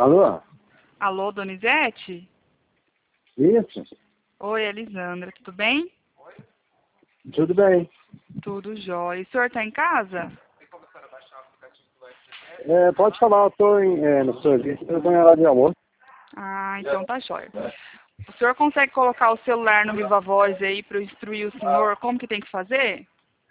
Alô? Alô, Donizete? Isso? Oi, Elisandra, tudo bem? Tudo bem. Tudo jóia. O senhor está em casa? Pode falar, eu estou no serviço, eu estou em hora de almoço. Ah, então tá jóia. O senhor consegue colocar o celular no Viva Voz aí para eu instruir o senhor como que tem que fazer?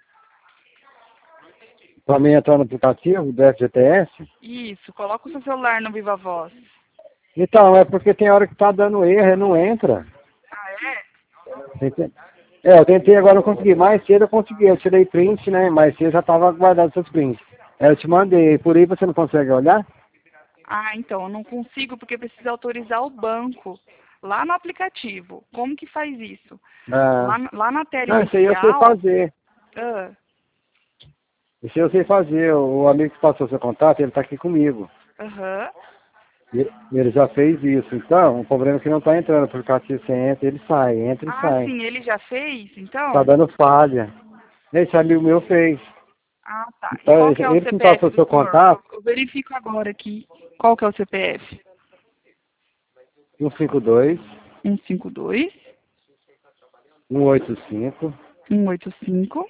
Para mim entrar no aplicativo do FGTS? Isso, coloca o seu celular no Viva Voz. Então, é porque tem hora que tá dando erro e não entra. Ah, é? Eu tentei agora, não consegui. Mais cedo eu consegui, eu tirei print, né? Mais cedo já estava guardado seus prints. Eu te mandei, por aí você não consegue olhar? Ah, então, eu não consigo porque precisa autorizar o banco lá no aplicativo. Como que faz isso? Ah, Lá na tela não, isso aí eu sei inicial... fazer. Ah, Isso aí eu sei fazer. O amigo que passou seu contato, ele tá aqui comigo. aham. Ele já fez isso. Então, o problema é que não está entrando, porque se você entra, ele sai, entra e Ah, sai. sim, ele já fez, Tá então? dando falha. Esse amigo meu fez. Ah, tá. E Então, qual que é o ele que me CPF passou do seu senhor? contato, Eu verifico agora aqui. Qual que é o CPF? 152 152 185 185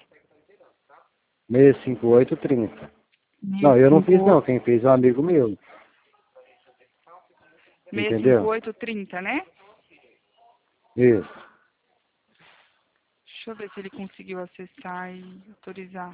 65830. Não, eu não fiz não, quem fez é um amigo meu. Entendeu? 65830, né? Isso. Deixa eu ver se ele conseguiu acessar e autorizar.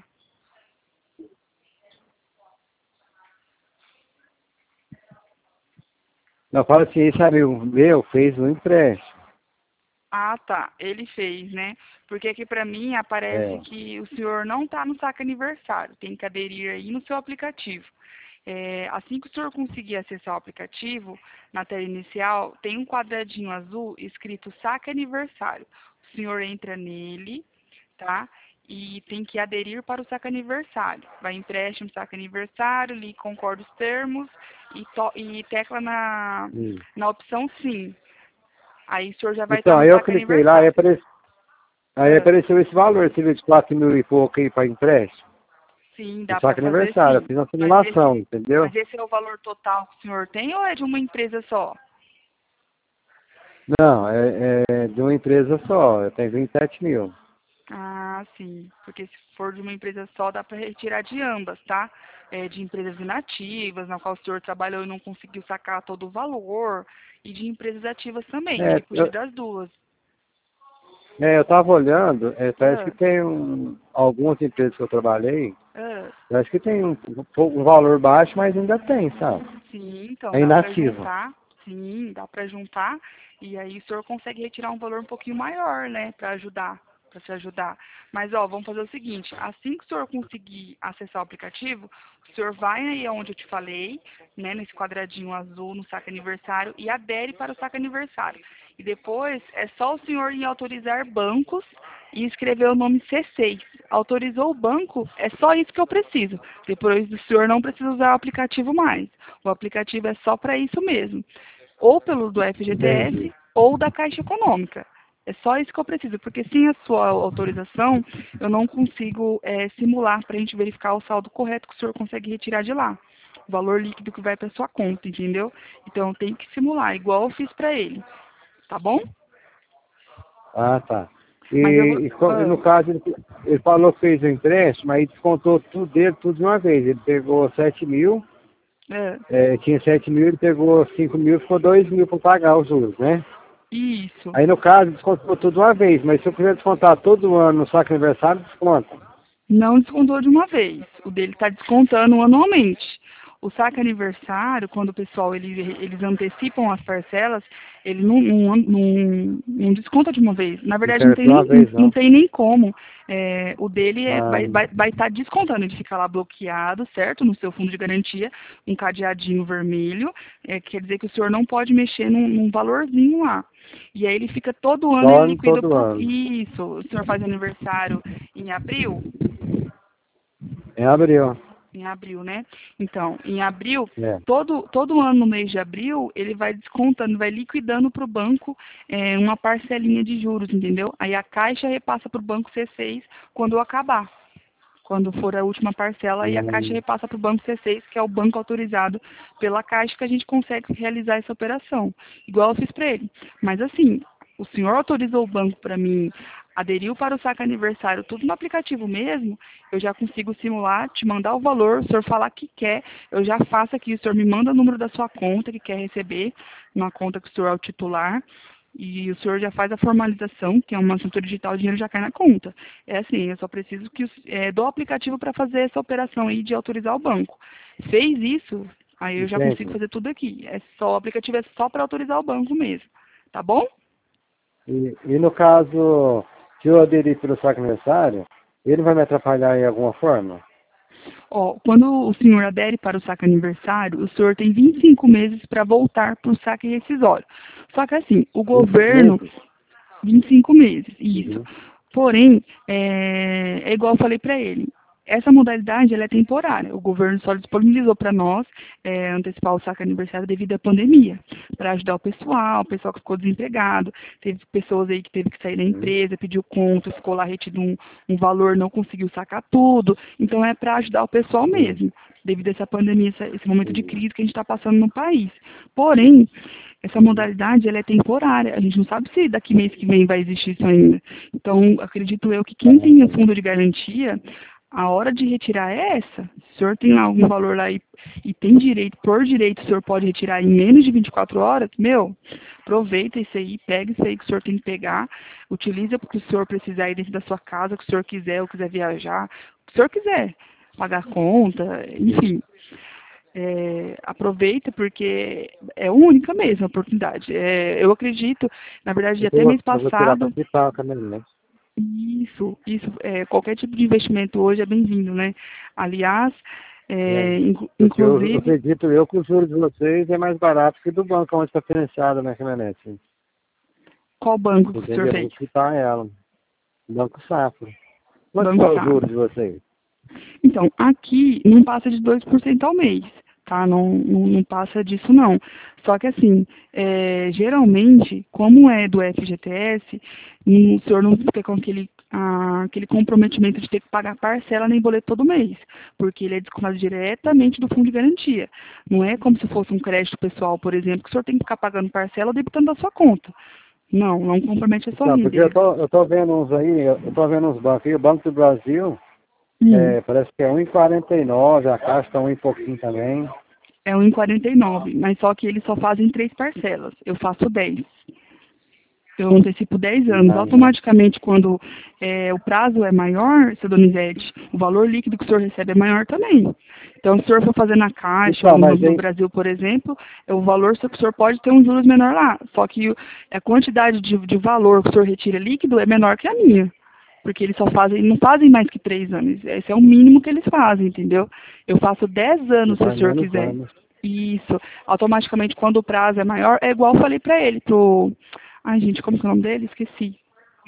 Não, fala assim, esse amigo meu fez um empréstimo. Ah, tá. Ele fez, né? Porque aqui pra mim aparece É. que o senhor não tá no saque aniversário. Tem que aderir aí no seu aplicativo. Assim que o senhor conseguir acessar o aplicativo, na tela inicial, tem um quadradinho azul escrito saque aniversário. O senhor entra nele, tá? E tem que aderir para o saque aniversário. Vai empréstimo, saque aniversário, ali concorda os termos e tecla Hum. na opção sim. Aí o senhor já vai estar Então, no aí eu saque cliquei lá, aniversário. aí Ah, apareceu esse valor, você viu de 4 mil e pouco aí para empréstimo. sim, O dá para saque fazer aniversário, eu sim. fiz uma Mas simulação, entendeu? esse é o valor total que o senhor tem ou é de uma empresa só? Não, é de uma empresa só, eu tenho 27 mil. Ah, sim. Porque se for de uma empresa só, dá para retirar de ambas, tá? De empresas inativas, na qual o senhor trabalhou e não conseguiu sacar todo o valor, e de empresas ativas também, É, aí puxa das duas. eu tava olhando, parece que Ah, tem algumas empresas que eu trabalhei, ah. parece que tem um valor baixo, mas ainda tem, sabe? Sim, então É dá para inativo. juntar. Sim, dá para juntar. E aí o senhor consegue retirar um valor um pouquinho maior, né? Para ajudar, para te ajudar. Mas, ó, vamos fazer o seguinte. Assim que o senhor conseguir acessar o aplicativo, o senhor vai aí onde eu te falei, né? Nesse quadradinho azul no saque aniversário e adere para o saque aniversário. E depois é só o senhor ir autorizar bancos e escrever o nome C6. Autorizou o banco, é só isso que eu preciso. Depois o senhor não precisa usar o aplicativo mais. O aplicativo é só para isso mesmo. Ou pelo do FGTS Entendi. ou da Caixa Econômica. É só isso que eu preciso, porque sem a sua autorização, eu não consigo simular para a gente verificar o saldo correto que o senhor consegue retirar de lá. O valor líquido que vai para sua conta, entendeu? Então, tem que simular, igual eu fiz para ele. Tá bom? Ah, tá. Mas eu vou... E no caso, ele falou que fez o empréstimo, aí descontou tudo dele, tudo de uma vez. Ele pegou 7 mil, ah, tinha 7 mil, ele pegou 5 mil, ficou 2 mil para pagar os juros, né? isso. Aí no caso, descontou tudo de uma vez, mas se eu quiser descontar todo ano no saque aniversário, desconta. Não descontou de uma vez. O dele está descontando anualmente. O saque aniversário, quando o pessoal eles antecipam as parcelas, ele não desconta de uma vez. Na Não verdade, serve de uma vez, não não. tem nem como. O dele Ah, vai estar descontando. Ele fica lá bloqueado, certo? No seu fundo de garantia, um cadeadinho vermelho. Quer dizer que o senhor não pode mexer num valorzinho lá. E aí ele fica todo ano, ele só liquida todo por ano. isso. O senhor faz aniversário em abril? Em abril. Em abril, né? Então, em abril, É. todo ano no mês de abril, ele vai descontando, vai liquidando para o banco uma parcelinha de juros, entendeu? Aí a Caixa repassa para o banco C6 quando acabar. Quando for a última parcela, aí a Caixa repassa para o Banco C6, que é o banco autorizado pela Caixa, que a gente consegue realizar essa operação. Igual eu fiz para ele. Mas assim, o senhor autorizou o banco para mim, aderiu para o saque aniversário, tudo no aplicativo mesmo, eu já consigo simular, te mandar o valor, o senhor falar que quer, eu já faço aqui, o senhor me manda o número da sua conta que quer receber, na conta que o senhor é o titular, e o senhor já faz a formalização, que é uma assinatura digital, o dinheiro já cai na conta. É assim, eu só preciso do aplicativo para fazer essa operação aí de autorizar o banco. Fez isso, aí eu já consigo Entendi. fazer tudo aqui. O aplicativo é só para autorizar o banco mesmo. Tá bom? E no caso, se eu aderir pelo saque aniversário, ele vai me atrapalhar em alguma forma? Ó, quando o senhor adere para o saque aniversário, o senhor tem 25 meses para voltar para o saque rescisório. Só que assim, o 25 governo, meses? 25 meses, isso. Uhum. Porém, é igual eu falei para ele, essa modalidade ela é temporária. O governo só disponibilizou para nós antecipar o saque aniversário devido à pandemia, para ajudar o pessoal que ficou desempregado, teve pessoas aí que teve que sair da Uhum. empresa, pediu conta, ficou lá retido um valor, não conseguiu sacar tudo. Então é para ajudar o pessoal Sim, mesmo, devido a essa pandemia, esse momento de entendi. crise que a gente está passando no país. Porém, essa Uhum. modalidade ela é temporária. A gente não sabe se daqui mês que vem vai existir isso ainda. Então, acredito eu que quem Ah, tem o entendi. fundo de garantia, a hora de retirar é essa. Se o senhor tem lá algum valor lá e tem direito, por direito, o senhor pode retirar em menos de 24 horas, meu, aproveita isso aí, pega isso aí que o senhor tem que pegar, utiliza porque o senhor precisar ir dentro da sua casa, que o senhor quiser, ou quiser viajar, o que o senhor quiser, pagar conta, Uhum. enfim. Aproveita porque é única mesmo a oportunidade. Eu acredito, na verdade, até mês Eu vou tirar para passado, quitar também, né? qualquer tipo de investimento hoje é bem-vindo, né? Aliás, É. Porque eu inclusive, acredito eu que o juro de vocês é mais barato que do banco onde está financiada na caminhonete. qual banco que o senhor Entendeu? Eu fez? vou quitar ela. Banco Safra. Quanto que Banco é o juro Safra. de vocês? Então, aqui não passa de 2% ao mês, tá? Não passa disso, não. Só que, assim, geralmente, como é do FGTS, o senhor não fica com aquele comprometimento de ter que pagar parcela nem boleto todo mês, porque ele é descontado diretamente do fundo de garantia. Não é como se fosse um crédito pessoal, por exemplo, que o senhor tem que ficar pagando parcela ou debitando da sua conta. Não compromete a sua Então, porque vida. eu tô vendo uns aí, eu tô vendo uns bancos aí, o Banco do Brasil, Hum. parece que é 1,49, a Caixa está 1 e pouquinho também. É 1,49, mas só que eles só fazem 3 parcelas. Eu faço 10. Eu antecipo 10 anos. Ah, Automaticamente, quando o prazo é maior, seu Donizete, o valor líquido que o senhor recebe é maior também. Então, se o senhor for fazer na Caixa ou então, no mas Banco do aí, Brasil, por exemplo, o valor, só que o senhor pode ter um juros menor lá. Só que a quantidade de valor que o senhor retira líquido é menor que a minha. Porque eles não fazem mais que 3 anos. Esse é o mínimo que eles fazem, entendeu? Eu faço 10 anos se o vai senhor menos quiser. anos. Isso. Automaticamente, quando o prazo é maior, é igual eu falei pra ele, Ai, gente, como que é o nome dele? Esqueci.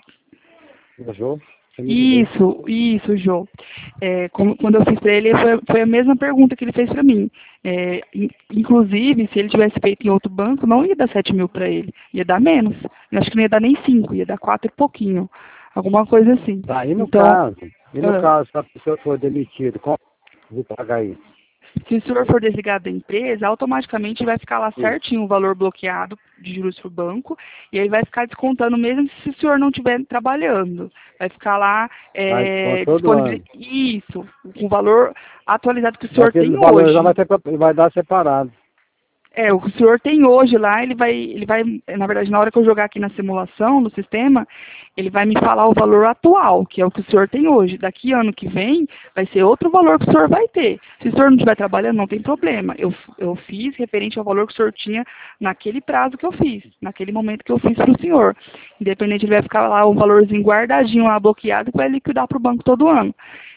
Viajou? Você me ligou. Isso, Jô. Quando eu fiz para ele, foi a mesma pergunta que ele fez para mim. Inclusive, se ele tivesse feito em outro banco, não ia dar 7 mil para ele, ia dar menos. Eu acho que não ia dar nem 5, ia dar 4 e pouquinho. Alguma coisa assim. Tá, Então, e no ah, caso, se a pessoa for demitido, como vou pagar isso? se o senhor for desligado da empresa, automaticamente vai ficar lá Sim. certinho o valor bloqueado de juros para o banco, e aí vai ficar descontando mesmo se o senhor não estiver trabalhando. Vai ficar lá Aí desconta todo disponível. ano. Isso, com o valor atualizado que o senhor Aquele tem valor já hoje. vai dar separado. O que o senhor tem hoje lá, na verdade, na hora que eu jogar aqui na simulação, no sistema, ele vai me falar o valor atual, que é o que o senhor tem hoje. Daqui ano que vem, vai ser outro valor que o senhor vai ter. Se o senhor não estiver trabalhando, não tem problema. Eu fiz referente ao valor que o senhor tinha naquele prazo que eu fiz, naquele momento que eu fiz para o senhor. Independente, ele vai ficar lá um valorzinho guardadinho lá, bloqueado, que vai liquidar para o banco todo ano.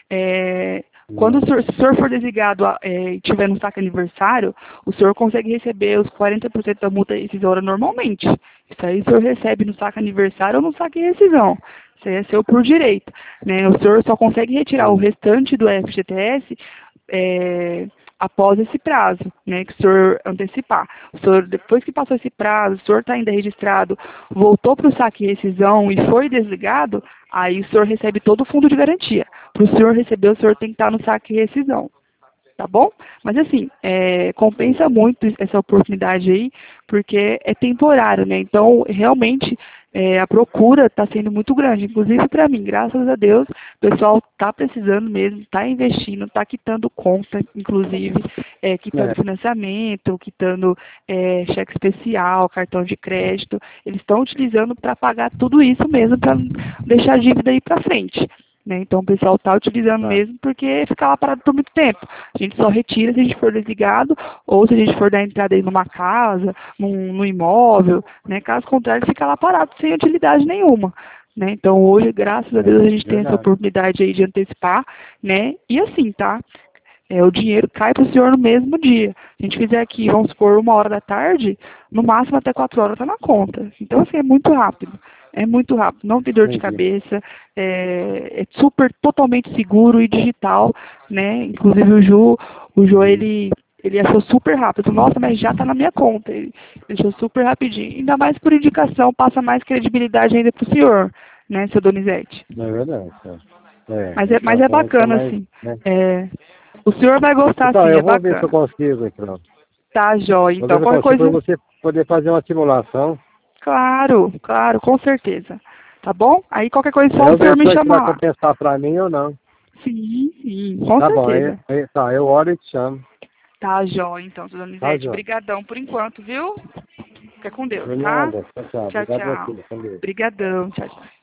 Quando Hum. se o senhor for desligado e tiver no saque aniversário, o senhor consegue receber os 40% da multa rescisória normalmente. Isso aí o senhor recebe no saque aniversário ou no saque rescisão. Isso aí é seu por direito. Né? O senhor só consegue retirar o Sim. restante do FGTS após esse prazo, né, que o senhor antecipar. O senhor, depois que passou esse prazo, o senhor está ainda registrado, voltou para o saque e rescisão e foi desligado, aí o senhor recebe todo o fundo de garantia. Para o senhor receber, o senhor tem que estar no saque e rescisão. Tá bom? Mas assim, compensa muito essa oportunidade aí, porque é temporário, né? Então, realmente, a procura está sendo muito grande. Inclusive para mim, graças a Deus, o pessoal está precisando mesmo, está investindo, está quitando conta, inclusive, quitando financiamento, quitando cheque especial, cartão de crédito. Eles estão utilizando para pagar tudo isso mesmo, para deixar a dívida aí para frente. Né? Então o pessoal está utilizando mesmo porque fica lá parado por muito tempo. A gente só retira se a gente for desligado ou se a gente for dar entrada aí numa casa, num imóvel, né? Caso contrário, fica lá parado sem utilidade nenhuma. Né? Então hoje, graças a Deus, a gente tem essa oportunidade aí de antecipar, né? E assim, tá? O dinheiro cai para o senhor no mesmo dia. Se a gente fizer aqui, vamos supor, 1h da tarde, no máximo até 4 horas está na conta. Então, assim, é muito rápido. É muito rápido, não tem dor de cabeça, é super, totalmente seguro e digital, né? Inclusive o Jô, ele achou super rápido. Nossa, mas já está na minha conta. Ele achou super rapidinho. Ainda mais por indicação, passa mais credibilidade ainda para o senhor, né, seu Donizete? É verdade. Mas é bacana, assim. O senhor vai gostar, então, sim, eu é vou ver se eu bacana. consigo, então. Tá, jóia. Vou ver Então, se eu qualquer consigo coisa... para você poder fazer uma simulação. Claro, claro, com certeza. Tá bom? Aí qualquer coisa só Aí o eu senhor vejo me se vai chamar lá. compensar para mim ou não. Sim, sim, com Tá bom, certeza. tá, eu olho e te chamo. Tá, jóia, então, Dona Tá, Donizete. João? Brigadão por enquanto, viu? Fica com Deus, Por tá? nada. Tchau, tchau. Tchau, Obrigado a tchau. você. Com Deus. Brigadão, tchau, tchau.